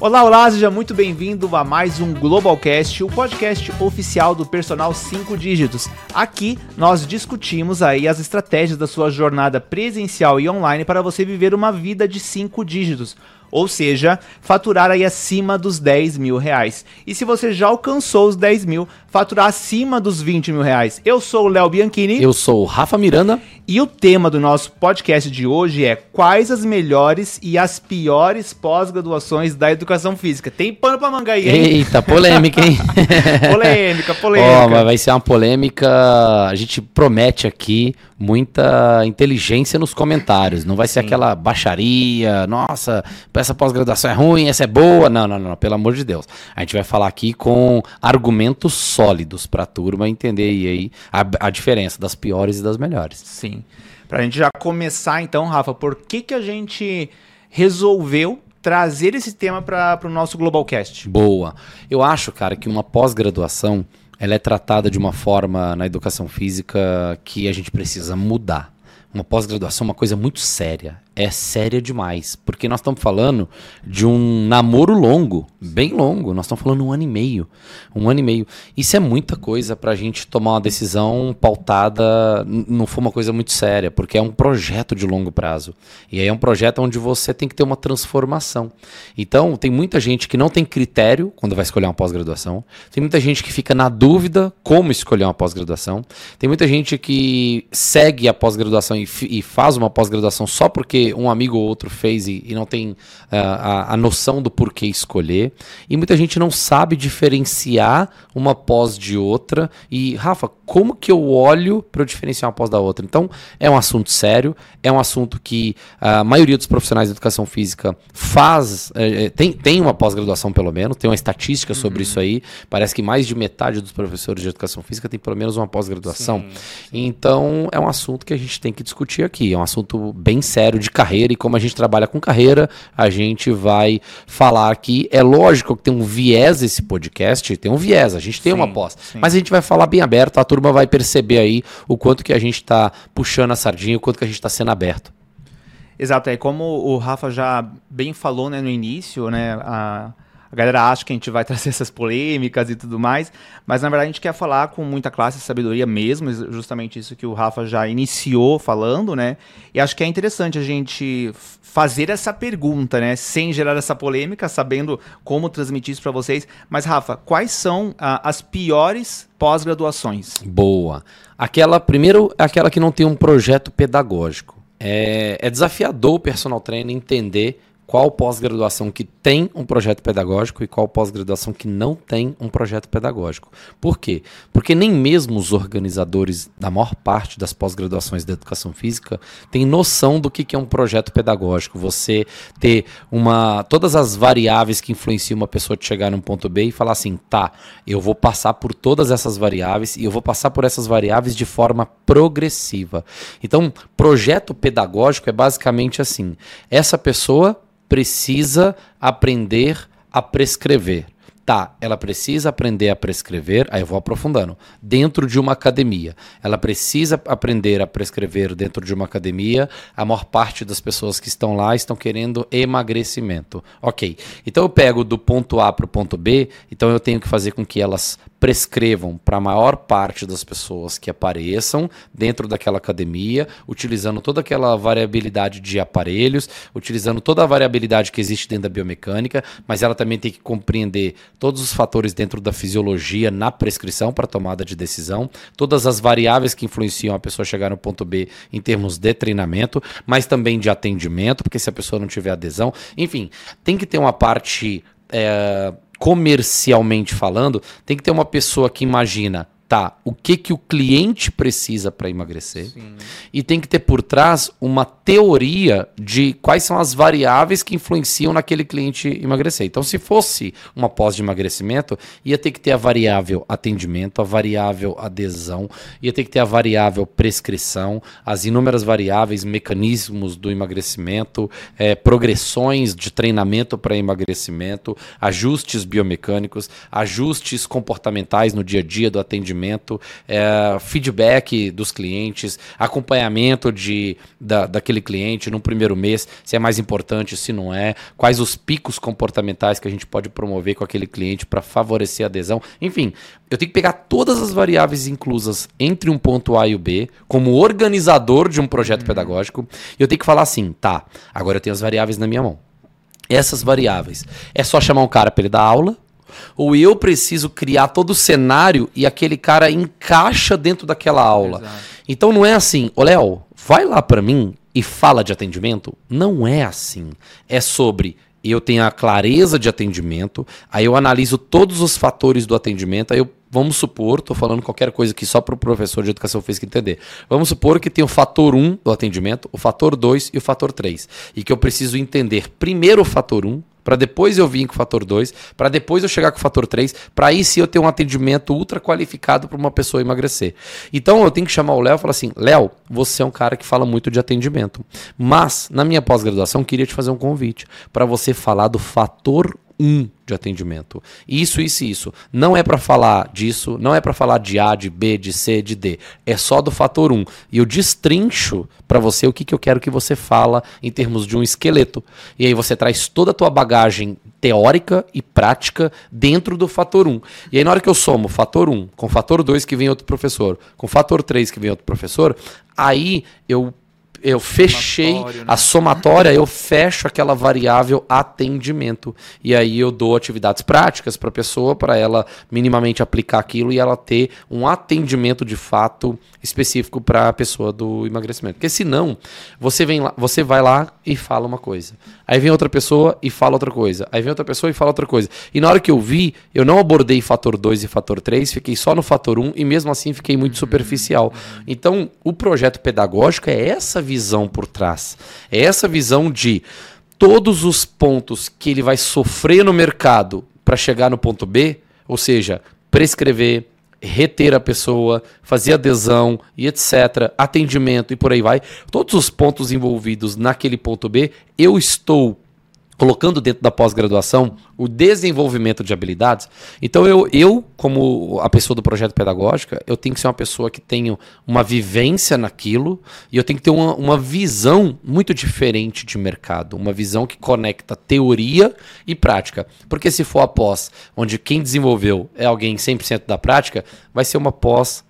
Olá, olá, seja muito bem-vindo a mais um Globalcast, o podcast oficial do Personal 5 Dígitos. Aqui nós discutimos aí as estratégias da sua jornada presencial e online para você viver uma vida de 5 dígitos. Ou seja, faturar aí acima dos 10 mil reais. E se você já alcançou os 10 mil, faturar acima dos 20 mil reais. Eu sou o Léo Bianchini. Eu sou o Rafa Miranda. E o tema do nosso podcast de hoje é quais as melhores e as piores pós-graduações da educação física. Tem pano pra manga aí, hein? Eita, polêmica, hein? polêmica. Mas vai ser uma polêmica, a gente promete aqui muita inteligência nos comentários. Não vai ser aquela baixaria, nossa, essa pós-graduação é ruim, essa é boa. Não, pelo amor de Deus. A gente vai falar aqui com argumentos sólidos pra turma entender aí a diferença das piores e das melhores. Sim. Pra gente já começar então, Rafa, por que a gente resolveu trazer esse tema para o nosso Globalcast? Boa. Eu acho, cara, que uma pós-graduação ela é tratada de uma forma na educação física que a gente precisa mudar. Uma pós-graduação é uma coisa muito séria. É séria demais. Porque nós estamos falando de um namoro longo, bem longo. Nós estamos falando de 1 ano e meio. 1 ano e meio. Isso é muita coisa para a gente tomar uma decisão pautada, não for uma coisa muito séria, porque é um projeto de longo prazo. E aí é um projeto onde você tem que ter uma transformação. Então, tem muita gente que não tem critério quando vai escolher uma pós-graduação. Tem muita gente que fica na dúvida como escolher uma pós-graduação. Tem muita gente que segue a pós-graduação e faz uma pós-graduação só porque um amigo ou outro fez e não tem a noção do porquê escolher. E muita gente não sabe diferenciar uma pós de outra. E, Rafa, como que eu olho para eu diferenciar uma pós da outra? Então, é um assunto sério, é um assunto que a maioria dos profissionais de educação física tem uma pós-graduação pelo menos, tem uma estatística sobre isso aí. Parece que mais de metade dos professores de educação física tem pelo menos uma pós-graduação. Sim. Então, é um assunto que a gente tem que discutir aqui. É um assunto bem sério de carreira, e como a gente trabalha com carreira, a gente vai falar aqui. É lógico que tem um viés esse podcast, tem um viés, a gente tem uma pós, mas a gente vai falar bem aberto, a turma vai perceber aí o quanto que a gente está puxando a sardinha, o quanto que a gente está sendo aberto. Exato, é como o Rafa já bem falou, né, no início, né, a galera acha que a gente vai trazer essas polêmicas e tudo mais, mas na verdade a gente quer falar com muita classe e sabedoria mesmo, justamente isso que o Rafa já iniciou falando, né? E acho que é interessante a gente fazer essa pergunta, né? Sem gerar essa polêmica, sabendo como transmitir isso para vocês. Mas, Rafa, quais são as piores pós-graduações? Boa. Primeiro, aquela que não tem um projeto pedagógico. É desafiador o personal trainer entender qual pós-graduação que tem um projeto pedagógico e qual pós-graduação que não tem um projeto pedagógico. Por quê? Porque nem mesmo os organizadores da maior parte das pós-graduações da educação física têm noção do que é um projeto pedagógico. Você ter todas as variáveis que influenciam uma pessoa de chegar num ponto B e falar assim, tá, eu vou passar por todas essas variáveis e eu vou passar por essas variáveis de forma progressiva. Então, projeto pedagógico é basicamente assim, essa pessoa precisa aprender a prescrever. Tá, ela precisa aprender a prescrever, aí eu vou aprofundando, dentro de uma academia. Ela precisa aprender a prescrever dentro de uma academia. A maior parte das pessoas que estão lá estão querendo emagrecimento. Ok, então eu pego do ponto A para o ponto B, então eu tenho que fazer com que elas prescrevam para a maior parte das pessoas que apareçam dentro daquela academia, utilizando toda aquela variabilidade de aparelhos, utilizando toda a variabilidade que existe dentro da biomecânica, mas ela também tem que compreender todos os fatores dentro da fisiologia na prescrição para tomada de decisão, todas as variáveis que influenciam a pessoa chegar no ponto B em termos de treinamento, mas também de atendimento, porque se a pessoa não tiver adesão, enfim, tem que ter uma parte comercialmente falando, tem que ter uma pessoa que imagina, tá, o que o cliente precisa para emagrecer. Sim. E tem que ter por trás uma teoria de quais são as variáveis que influenciam naquele cliente emagrecer. Então, se fosse uma pós de emagrecimento, ia ter que ter a variável atendimento, a variável adesão, ia ter que ter a variável prescrição, as inúmeras variáveis, mecanismos do emagrecimento, progressões de treinamento para emagrecimento, ajustes biomecânicos, ajustes comportamentais no dia a dia do atendimento, comportamento, feedback dos clientes, acompanhamento daquele cliente no primeiro mês, se é mais importante, se não é, quais os picos comportamentais que a gente pode promover com aquele cliente para favorecer a adesão. Enfim, eu tenho que pegar todas as variáveis inclusas entre um ponto A e o B, como organizador de um projeto pedagógico, e eu tenho que falar assim, tá, agora eu tenho as variáveis na minha mão. Essas variáveis, é só chamar um cara para ele dar aula, ou eu preciso criar todo o cenário e aquele cara encaixa dentro daquela aula. Exato. Então não é assim, ô Léo, vai lá para mim e fala de atendimento. Não é assim. É sobre eu tenho a clareza de atendimento, aí eu analiso todos os fatores do atendimento, aí eu, vamos supor, estou falando qualquer coisa aqui só para o professor de educação física entender. Vamos supor que tem o fator 1 do atendimento, o fator 2 e o fator 3. E que eu preciso entender primeiro o fator 1, para depois eu vir com o fator 2, para depois eu chegar com o fator 3, para aí sim eu ter um atendimento ultra qualificado para uma pessoa emagrecer. Então eu tenho que chamar o Léo e falar assim, Léo, você é um cara que fala muito de atendimento, mas na minha pós-graduação eu queria te fazer um convite para você falar do fator 1 de atendimento. Isso. Não é para falar disso, não é para falar de A, de B, de C, de D. É só do fator 1. E eu destrincho para você o que eu quero que você fala em termos de um esqueleto. E aí você traz toda a tua bagagem teórica e prática dentro do fator 1. E aí na hora que eu somo fator 1 com fator 2 que vem outro professor, com fator 3 que vem outro professor, aí eu fechei a somatória, eu fecho aquela variável atendimento. E aí eu dou atividades práticas para a pessoa, para ela minimamente aplicar aquilo e ela ter um atendimento de fato específico para a pessoa do emagrecimento. Porque senão, você vai lá e fala uma coisa. Aí vem outra pessoa e fala outra coisa. Aí vem outra pessoa e fala outra coisa. E na hora que eu vi, eu não abordei fator 2 e fator 3, fiquei só no fator 1 e mesmo assim fiquei muito superficial. Então, o projeto pedagógico é essa visão por trás. É essa visão de todos os pontos que ele vai sofrer no mercado para chegar no ponto B, ou seja, prescrever, reter a pessoa, fazer adesão e etc, atendimento e por aí vai. Todos os pontos envolvidos naquele ponto B, eu estou colocando dentro da pós-graduação o desenvolvimento de habilidades. Então eu, como a pessoa do projeto pedagógico, eu tenho que ser uma pessoa que tenha uma vivência naquilo e eu tenho que ter uma visão muito diferente de mercado, uma visão que conecta teoria e prática. Porque se for a pós, onde quem desenvolveu é alguém 100% da prática, vai ser uma pós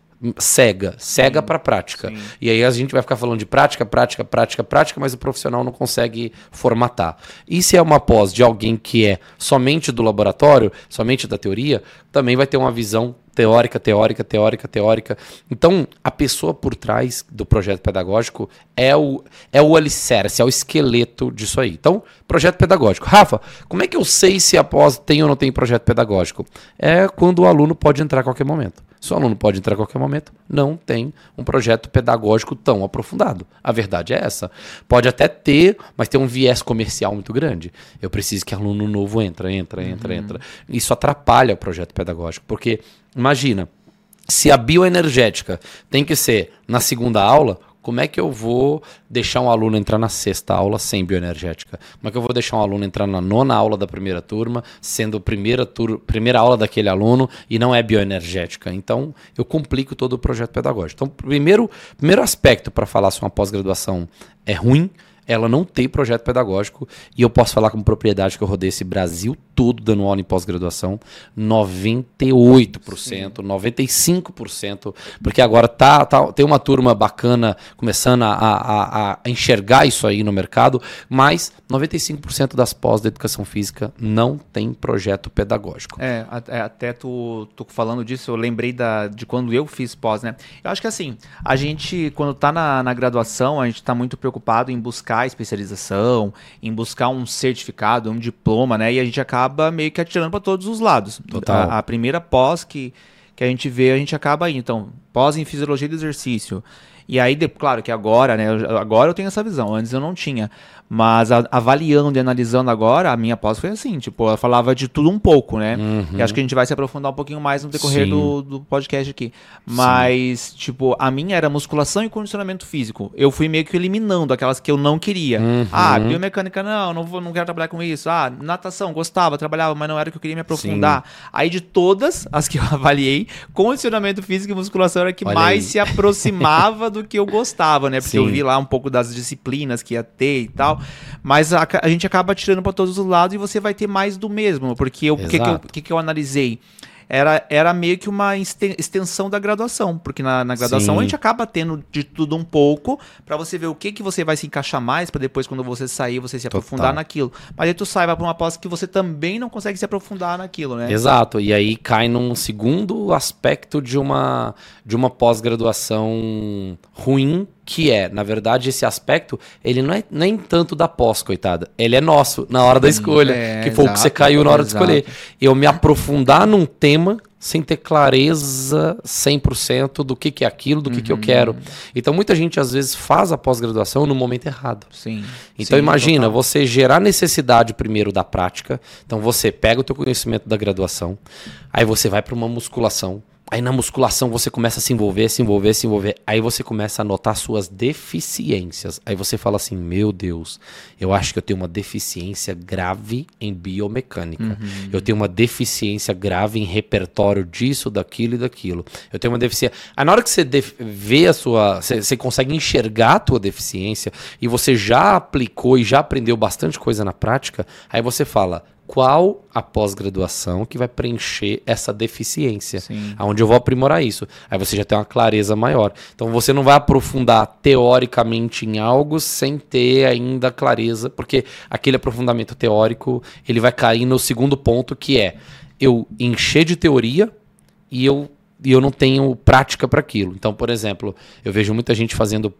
cega para prática. Sim. E aí a gente vai ficar falando de prática, mas o profissional não consegue formatar. E se é uma pós de alguém que é somente do laboratório, somente da teoria, também vai ter uma visão teórica. Então, a pessoa por trás do projeto pedagógico é o alicerce, é o esqueleto disso aí. Então, projeto pedagógico. Rafa, como é que eu sei se a pós tem ou não tem projeto pedagógico? É quando o aluno pode entrar a qualquer momento. Se o aluno pode entrar a qualquer momento, não tem um projeto pedagógico tão aprofundado. A verdade é essa. Pode até ter, mas tem um viés comercial muito grande. Eu preciso que aluno novo entra. Isso atrapalha o projeto pedagógico, porque imagina, se a bioenergética tem que ser na segunda aula, como é que eu vou deixar um aluno entrar na sexta aula sem bioenergética? Como é que eu vou deixar um aluno entrar na nona aula da primeira turma, sendo a primeira aula daquele aluno e não é bioenergética? Então, eu complico todo o projeto pedagógico. Então, primeiro aspecto para falar se uma pós-graduação é ruim, ela não tem projeto pedagógico, e eu posso falar com propriedade que eu rodei esse Brasil todo dando aula em pós-graduação, 98%, sim, 95%, porque agora tem uma turma bacana começando a enxergar isso aí no mercado, mas 95% das pós da educação física não tem projeto pedagógico. Até tu falando disso, eu lembrei de quando eu fiz pós, né? Eu acho que assim, a gente, quando tá na graduação, a gente tá muito preocupado em buscar especialização, em buscar um certificado, um diploma, né? E a gente acaba meio que atirando para todos os lados. Total. A primeira pós que a gente vê, a gente acaba indo. Então, pós em fisiologia do exercício. E aí, claro que agora, né? Agora eu tenho essa visão, antes eu não tinha. Mas avaliando e analisando agora, a minha pós foi assim, tipo, ela falava de tudo um pouco, né? E acho que a gente vai se aprofundar um pouquinho mais no decorrer do podcast aqui. Mas, tipo, a minha era musculação e condicionamento físico. Eu fui meio que eliminando aquelas que eu não queria. Biomecânica, não quero trabalhar com isso. Natação, gostava, trabalhava, mas não era o que eu queria me aprofundar. Aí, de todas as que eu avaliei, condicionamento físico e musculação era a que mais se aproximava do que eu gostava, né? Porque eu vi lá um pouco das disciplinas que ia ter e tal. Mas a gente acaba tirando para todos os lados e você vai ter mais do mesmo. Porque o que eu analisei? Era meio que uma extensão da graduação, porque na graduação a gente acaba tendo de tudo um pouco para você ver o que você vai se encaixar mais para depois quando você sair você se aprofundar naquilo. Mas aí tu sai vai para uma pós que você também não consegue se aprofundar naquilo, né? Exato, e aí cai num segundo aspecto de uma pós-graduação ruim, que é, na verdade, esse aspecto, ele não é nem tanto da pós, coitada. Ele é nosso, na hora da escolha, que foi o que você caiu na hora de escolher. Eu me aprofundar num tema sem ter clareza 100% do que é aquilo, do que eu quero. Então, muita gente, às vezes, faz a pós-graduação no momento errado. Então, imagina, você gerar necessidade primeiro da prática. Então, você pega o teu conhecimento da graduação, aí você vai para uma musculação. Aí na musculação você começa a se envolver. Aí você começa a notar suas deficiências. Aí você fala assim, meu Deus, eu acho que eu tenho uma deficiência grave em biomecânica. Eu tenho uma deficiência grave em repertório disso, daquilo e daquilo. Eu tenho uma deficiência... Aí na hora que você vê a sua... Você consegue enxergar a tua deficiência e você já aplicou e já aprendeu bastante coisa na prática, aí você fala... Qual a pós-graduação que vai preencher essa deficiência? Aonde eu vou aprimorar isso? Aí você já tem uma clareza maior. Então você não vai aprofundar teoricamente em algo sem ter ainda clareza, porque aquele aprofundamento teórico ele vai cair no segundo ponto, que é eu encher de teoria e eu não tenho prática para aquilo. Então, por exemplo, eu vejo muita gente fazendo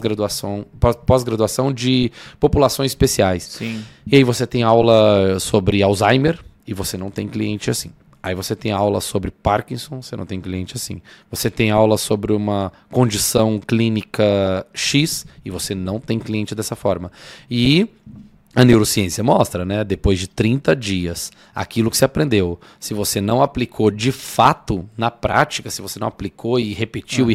pós-graduação de populações especiais. E aí você tem aula sobre Alzheimer e você não tem cliente assim. Aí você tem aula sobre Parkinson, você não tem cliente assim. Você tem aula sobre uma condição clínica X e você não tem cliente dessa forma. E a neurociência mostra, né? Depois de 30 dias, aquilo que você aprendeu, se você não aplicou de fato na prática, se você não aplicou e repetiu,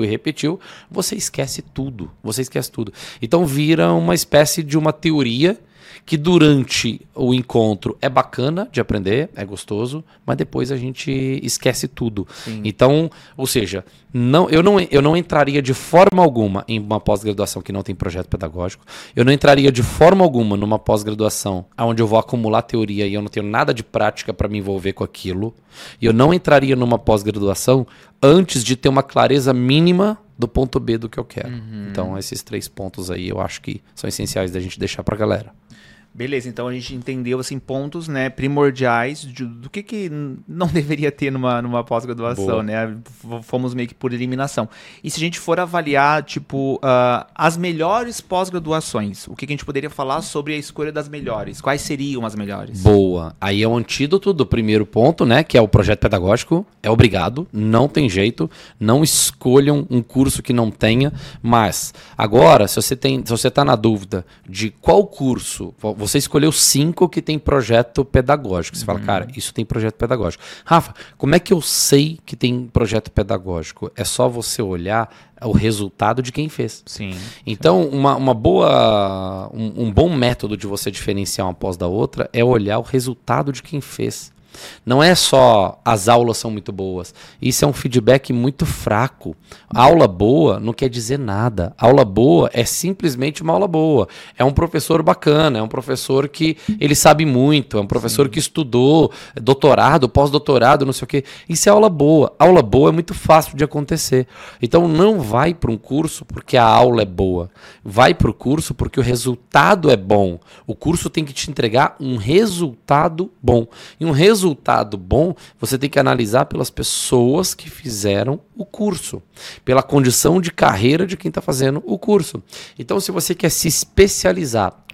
você esquece tudo. Então vira uma espécie de uma teoria que durante o encontro é bacana de aprender, é gostoso, mas depois a gente esquece tudo. Então, ou seja, eu não entraria de forma alguma em uma pós-graduação que não tem projeto pedagógico. Eu não entraria de forma alguma numa pós-graduação onde eu vou acumular teoria e eu não tenho nada de prática para me envolver com aquilo. E eu não entraria numa pós-graduação antes de ter uma clareza mínima do ponto B do que eu quero. Então, esses 3 pontos aí eu acho que são essenciais da gente deixar pra galera. Beleza, então a gente entendeu assim, pontos, né, primordiais do que não deveria ter numa pós-graduação, né? Fomos meio que por eliminação. E se a gente for avaliar, tipo, as melhores pós-graduações, o que a gente poderia falar sobre a escolha das melhores? Quais seriam as melhores? Boa. Aí é o antídoto do primeiro ponto, né, que é o projeto pedagógico. É obrigado, não tem jeito. Não escolham um curso que não tenha. Mas, agora, se você tá na dúvida de qual curso... Você escolheu 5 que tem projeto pedagógico. Você fala, cara, isso tem projeto pedagógico. Rafa, como é que eu sei que tem projeto pedagógico? É só você olhar o resultado de quem fez. Então, um bom método de você diferenciar uma pós da outra é olhar o resultado de quem fez. Não é só as aulas são muito boas. Isso é um feedback muito fraco. Aula boa não quer dizer nada. Aula boa é simplesmente uma aula boa. É um professor bacana, é um professor que ele sabe muito, é um professor que estudou doutorado, pós-doutorado, não sei o quê. Isso é aula boa. Aula boa é muito fácil de acontecer. Então não vai para um curso porque a aula é boa. Vai para o curso porque o resultado é bom. O curso tem que te entregar um resultado bom. E um resultado bom, você tem que analisar pelas pessoas que fizeram o curso, pela condição de carreira de quem está fazendo o curso. Então, se você quer se especializar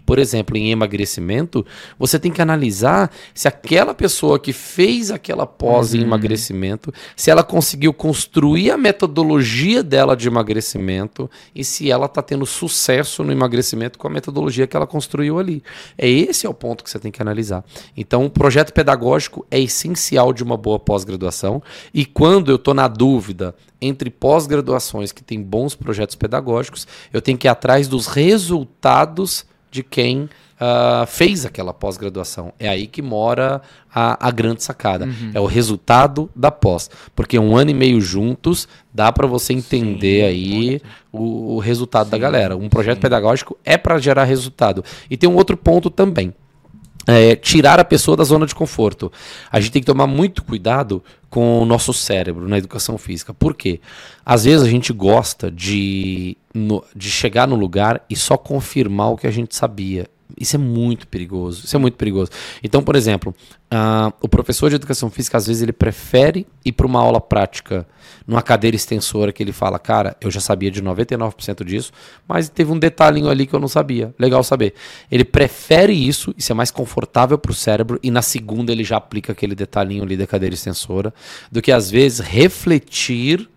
por exemplo, em emagrecimento, você tem que analisar se aquela pessoa que fez aquela pós em emagrecimento, se ela conseguiu construir a metodologia dela de emagrecimento e se ela está tendo sucesso no emagrecimento com a metodologia que ela construiu ali. Esse é o ponto que você tem que analisar. Então, o projeto pedagógico é essencial de uma boa pós-graduação, e quando eu estou na dúvida entre pós-graduações que têm bons projetos pedagógicos, eu tenho que ir atrás dos resultados de quem fez aquela pós-graduação. É aí que mora a grande sacada. É o resultado da pós. Porque 1 ano e meio juntos dá para você entender aí o resultado da galera. Um projeto pedagógico é para gerar resultado. E tem um outro ponto também. Tirar a pessoa da zona de conforto. A gente tem que tomar muito cuidado com o nosso cérebro na educação física. Por quê? Às vezes a gente gosta de chegar no lugar e só confirmar o que a gente sabia. Isso é muito perigoso. Então, por exemplo, o professor de educação física, às vezes, ele prefere ir para uma aula prática numa cadeira extensora que ele fala, cara, eu já sabia de 99% disso, mas teve um detalhinho ali que eu não sabia. Legal saber. Ele prefere isso é mais confortável para o cérebro, e na segunda ele já aplica aquele detalhinho ali da cadeira extensora, do que, às vezes, refletir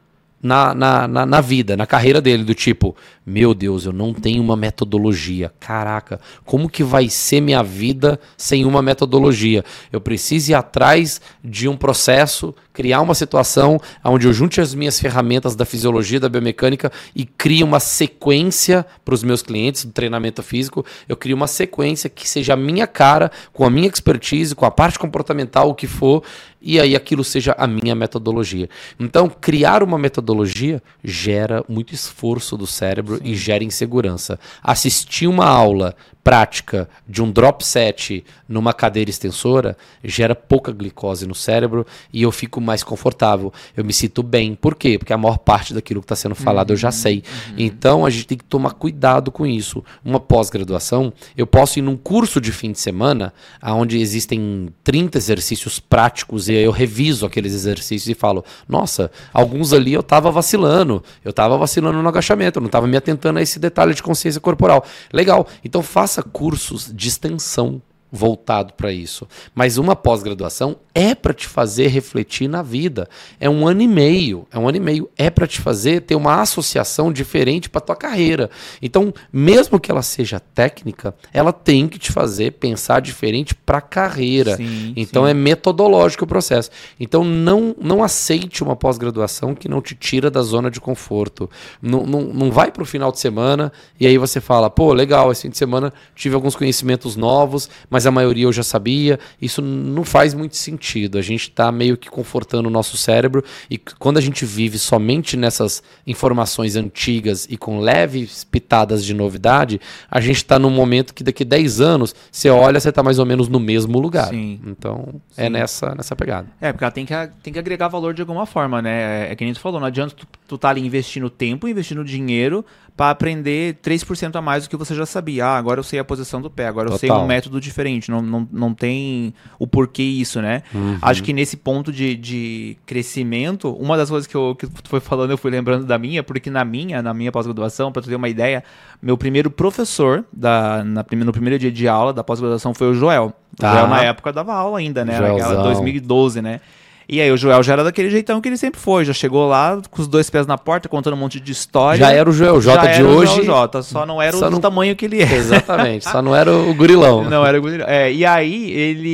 na vida, na carreira dele, do tipo, meu Deus, eu não tenho uma metodologia. Caraca, como que vai ser minha vida sem uma metodologia? Eu preciso ir atrás de um processo, criar uma situação onde eu junte as minhas ferramentas da fisiologia, da biomecânica e crie uma sequência para os meus clientes do treinamento físico. Eu crio uma sequência que seja a minha cara, com a minha expertise, com a parte comportamental, o que for, e aí aquilo seja a minha metodologia. Então, criar uma metodologia gera muito esforço do cérebro e gera insegurança. Assistir uma aula prática de um drop set numa cadeira extensora gera pouca glicose no cérebro e eu fico mais confortável, eu me sinto bem. Por quê? Porque a maior parte daquilo que está sendo falado eu já sei. Então a gente tem que tomar cuidado com isso. Uma pós-graduação, eu posso ir num curso de fim de semana onde existem 30 exercícios práticos e eu reviso aqueles exercícios e falo, nossa, alguns ali eu estava vacilando no agachamento, eu não estava me atentando a esse detalhe de consciência corporal. Legal, então faça cursos de extensão voltado para isso. Mas uma pós-graduação é para te fazer refletir na vida. É 1 ano e meio. É para te fazer ter uma associação diferente para tua carreira. Então, mesmo que ela seja técnica, ela tem que te fazer pensar diferente para a carreira. Então, é metodológico o processo. Então, não aceite uma pós-graduação que não te tira da zona de conforto. Não vai para o final de semana e aí você fala, pô, legal, esse fim de semana tive alguns conhecimentos novos, mas a maioria eu já sabia. Isso não faz muito sentido. A gente está meio que confortando o nosso cérebro, e quando a gente vive somente nessas informações antigas e com leves pitadas de novidade, a gente está num momento que daqui 10 anos, você olha, você está mais ou menos no mesmo lugar. Então, é nessa pegada. Porque ela tem que agregar valor de alguma forma, né? É que nem tu falou, não adianta tu tá ali investindo tempo, investindo dinheiro para aprender 3% a mais do que você já sabia. Agora eu sei a posição do pé, agora eu sei um método diferente. Não tem o porquê isso, né? Acho que nesse ponto de crescimento, uma das coisas que tu foi falando, eu fui lembrando da minha, porque na minha pós-graduação, para tu ter uma ideia, meu primeiro professor no primeiro dia de aula da pós-graduação foi o Joel. O Joel na época dava aula ainda, né? Naquela 2012, né? E aí o Joel já era daquele jeitão que ele sempre foi, já chegou lá com os 2 pés na porta, contando um monte de história. Já era o Joel J de hoje. O Joel J, só não era do tamanho que ele é. Exatamente, só não era o gurilão. Não era o gurilão. E aí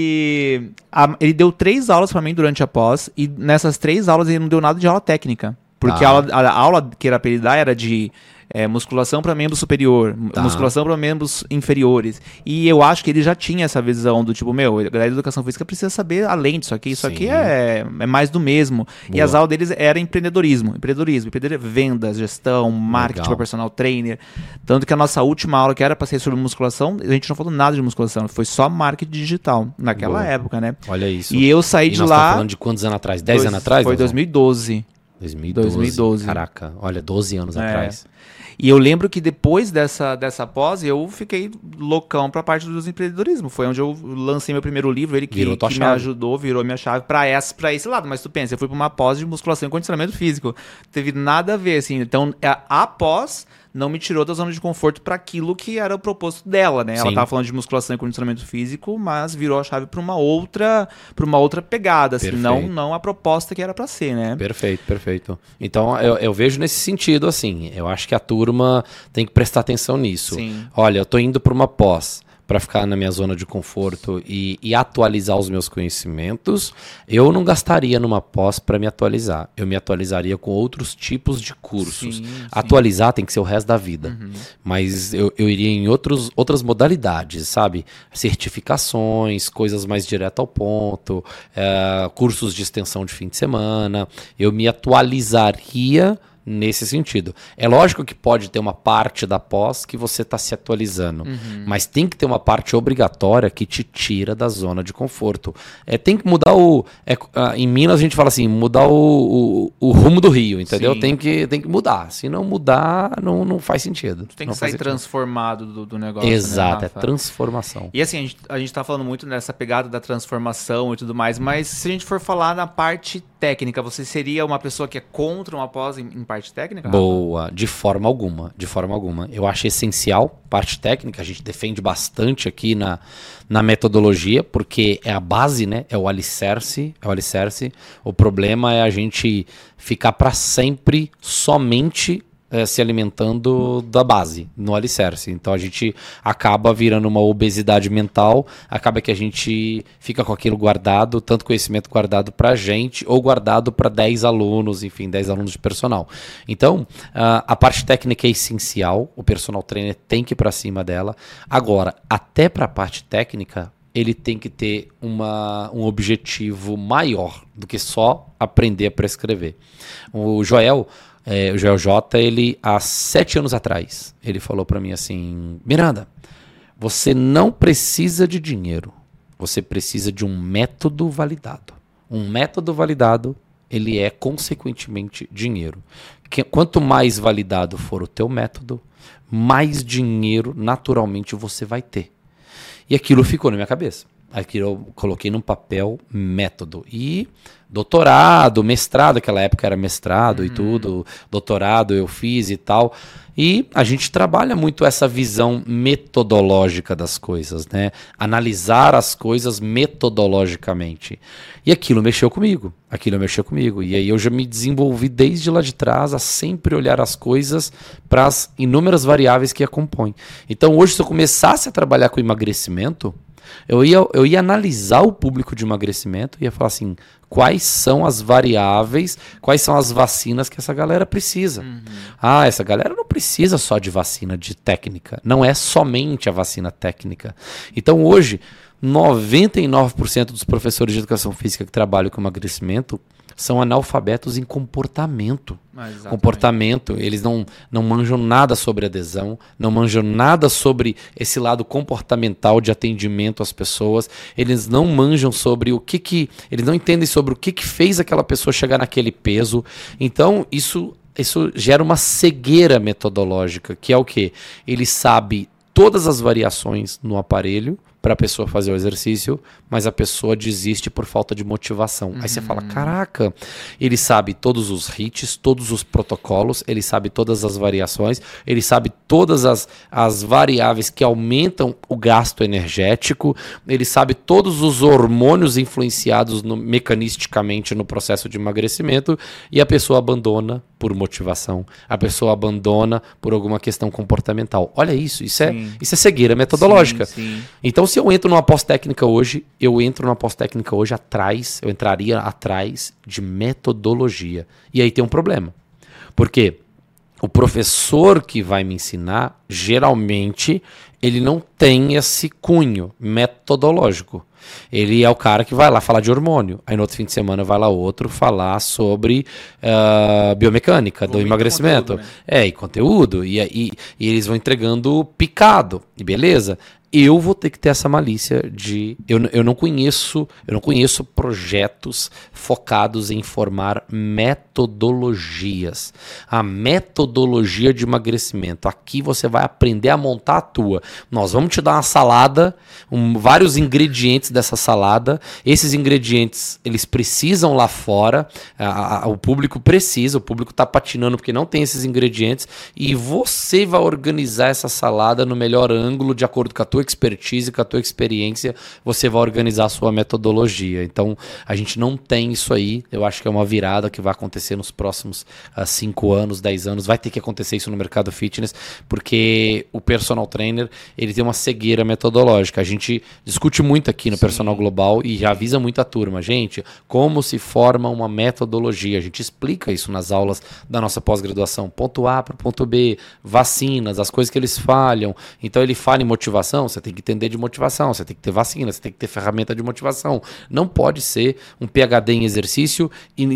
ele deu 3 aulas pra mim durante a pós, e nessas 3 aulas ele não deu nada de aula técnica. Porque a aula que era pra ele dar era de musculação para membro superior, musculação para membros inferiores. E eu acho que ele já tinha essa visão do tipo, a galera da educação física precisa saber além disso aqui. Isso aqui é mais do mesmo. Boa. E as aulas deles eram empreendedorismo, vendas, gestão, marketing para personal trainer. Tanto que a nossa última aula, que era para ser sobre musculação, a gente não falou nada de musculação, foi só marketing digital naquela época, né? Olha isso. E eu saí de lá... Nós estamos falando de quantos anos atrás? 10 anos atrás? Foi 2012. 2012. Caraca, olha, 12 anos atrás. E eu lembro que depois dessa pós, eu fiquei loucão pra parte do empreendedorismo. Foi onde eu lancei meu primeiro livro, ele que me ajudou, virou minha chave pra esse lado. Mas tu pensa, eu fui pra uma pós de musculação e condicionamento físico. Teve nada a ver, assim. Então, a pós não me tirou da zona de conforto para aquilo que era o propósito dela, né? Ela Sim. tava falando de musculação e condicionamento físico, mas virou a chave para uma outra pegada, assim, não a proposta que era para ser, né? Perfeito. Então, eu vejo nesse sentido, assim, eu acho que a turma tem que prestar atenção nisso. Sim. Olha, eu tô indo para uma pós para ficar na minha zona de conforto e atualizar os meus conhecimentos, eu não gastaria numa pós para me atualizar. Eu me atualizaria com outros tipos de cursos. Sim. Atualizar tem que ser o resto da vida. Mas eu iria em outras modalidades, sabe? Certificações, coisas mais direto ao ponto, cursos de extensão de fim de semana. Eu me atualizaria nesse sentido. É lógico que pode ter uma parte da pós que você está se atualizando, mas tem que ter uma parte obrigatória que te tira da zona de conforto. Tem que mudar em Minas a gente fala assim, mudar o rumo do rio, entendeu? Tem que mudar. Se não mudar, não faz sentido. Tem que sair transformado do negócio. Exato, né, é transformação. E assim, a gente tá falando muito dessa pegada da transformação e tudo mais, mas se a gente for falar na parte técnica, você seria uma pessoa que é contra uma pós em parte técnica? Boa, de forma alguma. Eu acho essencial parte técnica, a gente defende bastante aqui na metodologia, porque é a base, né? É o alicerce. O problema é a gente ficar para sempre somente se alimentando da base, no alicerce. Então a gente acaba virando uma obesidade mental, acaba que a gente fica com aquilo guardado, tanto conhecimento guardado pra gente, ou guardado para 10 alunos, enfim, 10 alunos de personal. Então, a parte técnica é essencial, o personal trainer tem que ir pra cima dela. Agora, até pra parte técnica, ele tem que ter um objetivo maior do que só aprender a prescrever. O Joel J, ele, há 7 anos atrás, ele falou para mim assim: Miranda, você não precisa de dinheiro, você precisa de um método validado. Um método validado, ele é consequentemente dinheiro. Quanto mais validado for o teu método, mais dinheiro naturalmente você vai ter. E aquilo ficou na minha cabeça. Aquilo eu coloquei num papel método. E doutorado, mestrado, naquela época era mestrado e tudo, doutorado eu fiz e tal. E a gente trabalha muito essa visão metodológica das coisas, né? Analisar as coisas metodologicamente. E aquilo mexeu comigo. E aí eu já me desenvolvi desde lá de trás a sempre olhar as coisas para as inúmeras variáveis que a compõem. Então hoje, se eu começasse a trabalhar com emagrecimento, eu ia analisar o público de emagrecimento e ia falar assim, quais são as variáveis, quais são as vacinas que essa galera precisa. Essa galera não precisa só de vacina de técnica, não é somente a vacina técnica. Então hoje, 99% dos professores de educação física que trabalham com emagrecimento são analfabetos em comportamento. Eles não manjam nada sobre adesão, não manjam nada sobre esse lado comportamental de atendimento às pessoas, eles não manjam sobre eles não entendem sobre o que fez aquela pessoa chegar naquele peso. Então isso gera uma cegueira metodológica, que é o quê? Ele sabe todas as variações no aparelho para a pessoa fazer o exercício, mas a pessoa desiste por falta de motivação. Aí você fala, caraca, ele sabe todos os hits, todos os protocolos, ele sabe todas as variações, ele sabe todas as variáveis que aumentam o gasto energético, ele sabe todos os hormônios influenciados mecanisticamente no processo de emagrecimento, e a pessoa abandona por motivação, a pessoa abandona por alguma questão comportamental. Olha isso é cegueira metodológica. Sim. Então, se eu entro numa pós-técnica hoje, eu entraria atrás de metodologia. E aí tem um problema. Porque o professor que vai me ensinar, geralmente, ele não tem esse cunho metodológico. Ele é o cara que vai lá falar de hormônio. Aí no outro fim de semana vai lá outro falar sobre biomecânica do emagrecimento. Conteúdo, né? E conteúdo. E eles vão entregando picado. E beleza. eu vou ter que ter essa malícia de... Eu não conheço projetos focados em formar metodologias. A metodologia de emagrecimento. Aqui você vai aprender a montar a tua. Nós vamos te dar uma salada, vários ingredientes dessa salada. Esses ingredientes, eles precisam lá fora. O público precisa, o público está patinando porque não tem esses ingredientes. E você vai organizar essa salada no melhor ângulo, de acordo com a tua expertise, com a tua experiência, você vai organizar a sua metodologia. Então, a gente não tem isso aí. Eu acho que é uma virada que vai acontecer nos próximos 5 anos, 10 anos. Vai ter que acontecer isso no mercado fitness, porque o personal trainer, ele tem uma cegueira metodológica. A gente discute muito aqui no Personal Global e já avisa muito a turma. Gente, como se forma uma metodologia? A gente explica isso nas aulas da nossa pós-graduação. Ponto A para o ponto B, vacinas, as coisas que eles falham. Então, ele fala em motivação, você tem que entender de motivação, você tem que ter vacina, você tem que ter ferramenta de motivação. Não pode ser um PhD em exercício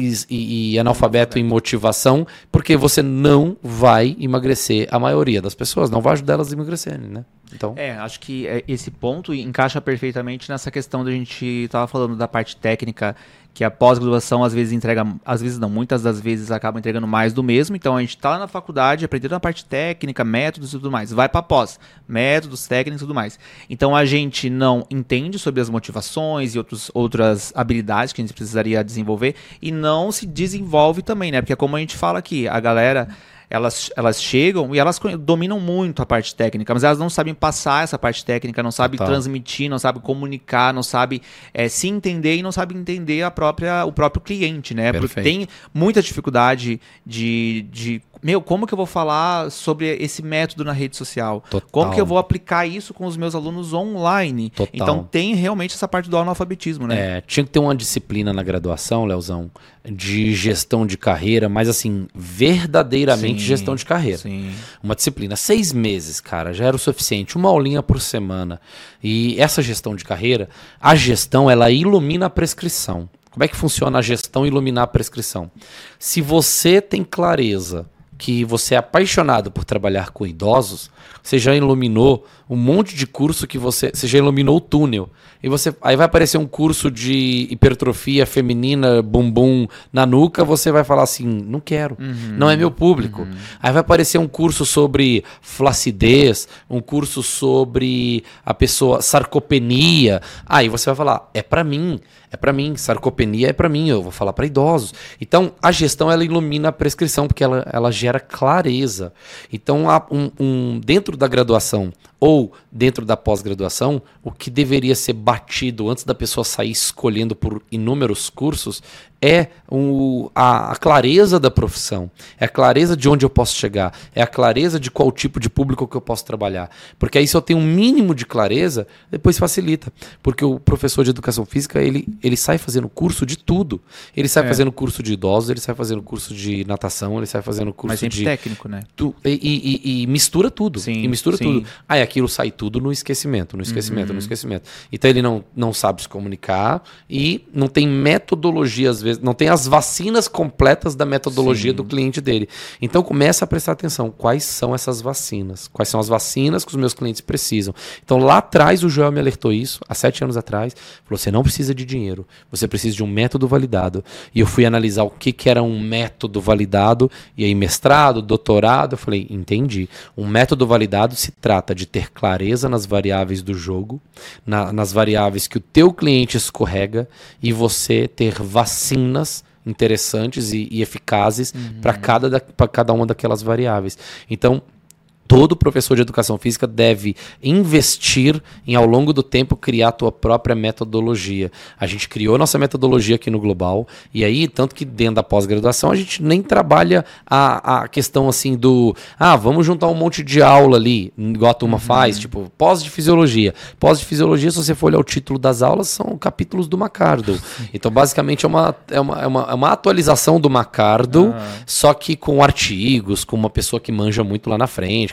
e analfabeto em motivação, porque você não vai emagrecer a maioria das pessoas, não vai ajudar elas a emagrecerem, né? Então... acho que esse ponto encaixa perfeitamente nessa questão da gente estava falando da parte técnica, que a pós-graduação às vezes entrega, às vezes não, muitas das vezes acaba entregando mais do mesmo. Então a gente está na faculdade aprendendo a parte técnica, métodos e tudo mais, vai para pós, métodos, técnicos e tudo mais. Então a gente não entende sobre as motivações e outras habilidades que a gente precisaria desenvolver e não se desenvolve também, né? Porque como a gente fala aqui, a galera... Elas chegam e elas dominam muito a parte técnica, mas elas não sabem passar essa parte técnica, não sabem transmitir, não sabem comunicar, não sabem se entender e não sabem entender o próprio cliente, né? Perfeito. Porque tem muita dificuldade de como que eu vou falar sobre esse método na rede social? Total. Como que eu vou aplicar isso com os meus alunos online? Total. Então tem realmente essa parte do analfabetismo, né? Tinha que ter uma disciplina na graduação, Leozão, de gestão de carreira, mas assim, verdadeiramente gestão de carreira. Sim. Uma disciplina, 6 meses, cara, já era o suficiente, uma aulinha por semana. E essa gestão de carreira, a gestão, ela ilumina a prescrição. Como é que funciona a gestão iluminar a prescrição? Se você tem clareza que você é apaixonado por trabalhar com idosos, você já iluminou um monte de curso que você já iluminou o túnel. E aí vai aparecer um curso de hipertrofia feminina, bumbum na nuca, você vai falar assim, não quero, não é meu público. Aí vai aparecer um curso sobre flacidez, um curso sobre a pessoa, sarcopenia. Aí você vai falar, é pra mim, sarcopenia é pra mim, eu vou falar pra idosos. Então, a gestão, ela ilumina a prescrição, porque ela gera clareza. Então, dentro da graduação ou dentro da pós-graduação, o que deveria ser batido antes da pessoa sair escolhendo por inúmeros cursos é a clareza da profissão, é a clareza de onde eu posso chegar, é a clareza de qual tipo de público que eu posso trabalhar. Porque aí se eu tenho um mínimo de clareza, depois facilita. Porque o professor de educação física, ele sai fazendo curso de tudo. Ele sai fazendo curso de idosos, ele sai fazendo curso de natação, ele sai fazendo curso mas sempre técnico, né? E mistura tudo. Sim, e mistura sim. tudo. Aí aquilo sai tudo no esquecimento. Então ele não sabe se comunicar e não tem metodologia, às vezes, não tem as vacinas completas da metodologia do cliente dele. Então começa a prestar atenção. Quais são essas vacinas? Quais são as vacinas que os meus clientes precisam? Então lá atrás o Joel me alertou isso, há 7 anos atrás. Falou, você não precisa de dinheiro, você precisa de um método validado. E eu fui analisar o que era um método validado. E aí mestrado, doutorado, eu falei, entendi. Um método validado se trata de ter clareza nas variáveis do jogo, nas variáveis que o teu cliente escorrega e você ter vacinas interessantes e eficazes para cada uma daquelas variáveis. Então, todo professor de educação física deve investir em, ao longo do tempo, criar a tua própria metodologia. A gente criou nossa metodologia aqui no Global, e aí, tanto que dentro da pós-graduação, a gente nem trabalha a questão assim do, vamos juntar um monte de aula ali, igual a turma faz, tipo, pós de fisiologia. Pós de fisiologia, se você for olhar o título das aulas, são capítulos do McArdle. Então, basicamente, é uma atualização do McArdle, só que com artigos, com uma pessoa que manja muito lá na frente,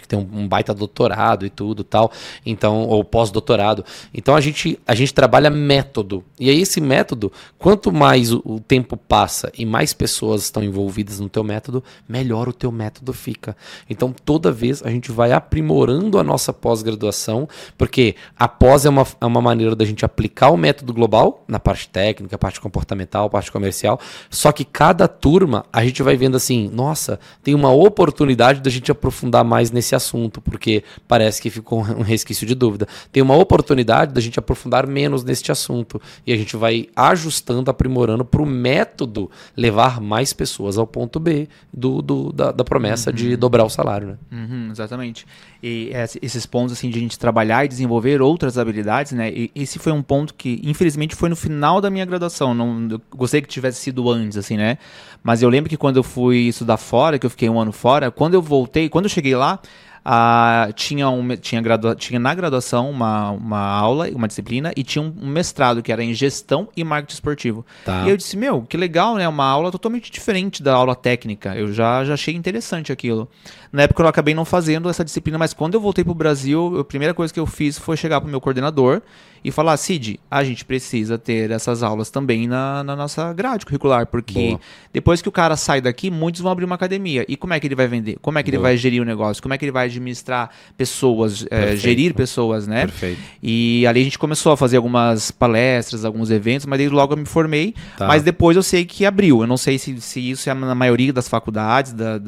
que tem um baita doutorado e tudo tal, então, ou pós-doutorado. Então a gente trabalha método. E aí esse método, quanto mais o tempo passa e mais pessoas estão envolvidas no teu método, melhor o teu método fica. Então toda vez a gente vai aprimorando a nossa pós-graduação, porque a pós é uma maneira da gente aplicar o método global na parte técnica, parte comportamental, parte comercial, só que cada turma a gente vai vendo assim, nossa, tem uma oportunidade da gente aprofundar mais nesse assunto, porque parece que ficou um resquício de dúvida. Tem uma oportunidade da gente aprofundar menos neste assunto, e a gente vai ajustando, aprimorando para o método levar mais pessoas ao ponto B da promessa de dobrar o salário, né? Exatamente. E esses pontos assim, de a gente trabalhar e desenvolver outras habilidades, né? E esse foi um ponto que, infelizmente, foi no final da minha graduação. Eu gostei que tivesse sido antes, assim, né? Mas eu lembro que quando eu fui estudar fora, que eu fiquei um ano fora, quando eu voltei, quando eu cheguei lá, tinha na graduação uma aula, uma disciplina, e tinha um mestrado que era em gestão e marketing esportivo. Tá. E eu disse, que legal, né? Uma aula totalmente diferente da aula técnica. Eu já achei interessante aquilo. Na época eu acabei não fazendo essa disciplina, mas quando eu voltei pro Brasil, a primeira coisa que eu fiz foi chegar pro meu coordenador e falar, Cid, a gente precisa ter essas aulas também na nossa grade curricular, porque Boa. depois que o cara sai daqui, muitos vão abrir uma academia. E como é que ele vai vender? Como é que ele vai gerir o negócio? Como é que ele vai administrar pessoas, gerir pessoas, né? Perfeito. E ali a gente começou a fazer algumas palestras, alguns eventos, mas daí logo eu me formei. Tá. Mas depois eu sei que abriu. Eu não sei se isso é na maioria das faculdades da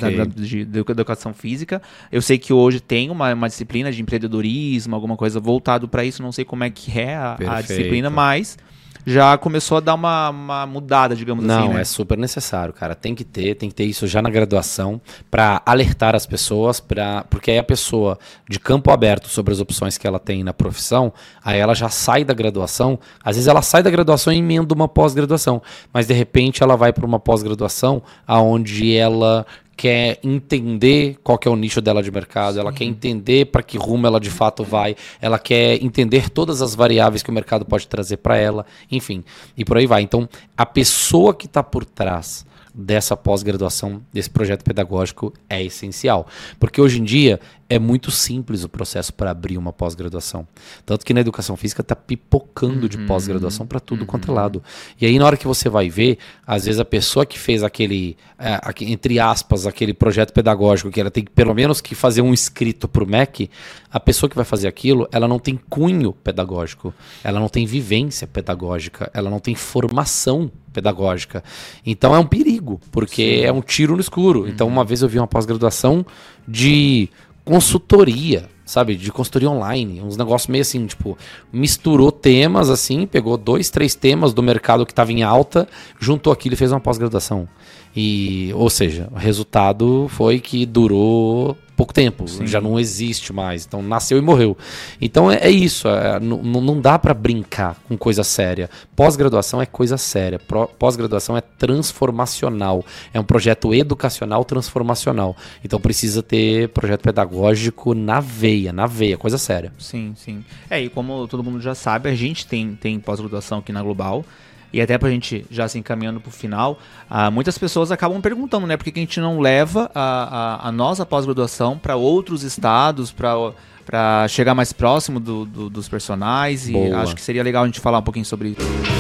educação física. Eu sei que hoje tem uma disciplina de empreendedorismo, alguma coisa voltado para isso. Não sei como é que é a disciplina, mas já começou a dar uma mudada, digamos assim. Não, né? é super necessário, cara. Tem que ter isso já na graduação para alertar as pessoas, porque aí a pessoa de campo aberto sobre as opções que ela tem na profissão, aí ela já sai da graduação. Às vezes ela sai da graduação e emenda uma pós-graduação, mas de repente ela vai para uma pós-graduação aonde ela quer entender qual que é o nicho dela de mercado, ela quer entender para que rumo ela de fato vai, ela quer entender todas as variáveis que o mercado pode trazer para ela, enfim, e por aí vai. Então, a pessoa que está por trás dessa pós-graduação, desse projeto pedagógico é essencial, porque hoje em dia é muito simples o processo para abrir uma pós-graduação, tanto que na educação física está pipocando de pós-graduação para tudo quanto é lado, e aí na hora que você vai ver, às vezes a pessoa que fez aquele, entre aspas, aquele projeto pedagógico, que ela tem pelo menos que fazer um escrito para o MEC, a pessoa que vai fazer aquilo, ela não tem cunho pedagógico, ela não tem vivência pedagógica, ela não tem formação pedagógica. Então é um perigo, porque é um tiro no escuro. Então uma vez eu vi uma pós-graduação de consultoria, sabe? De consultoria online, uns negócios meio assim, tipo, misturou temas assim, pegou 2, 3 temas do mercado que estava em alta, juntou aquilo e fez uma pós-graduação. Ou seja, o resultado foi que durou pouco tempo, já não existe mais, então nasceu e morreu. Então é isso, não dá para brincar com coisa séria. Pós-graduação é coisa séria, pós-graduação é transformacional, é um projeto educacional transformacional, então precisa ter projeto pedagógico na veia, coisa séria. Sim. E como todo mundo já sabe, a gente tem pós-graduação aqui na Global. E até pra gente já se encaminhando pro final, muitas pessoas acabam perguntando, né? Por que a gente não leva a nossa pós-graduação para outros estados, para chegar mais próximo dos personagens. E acho que seria legal a gente falar um pouquinho sobre isso.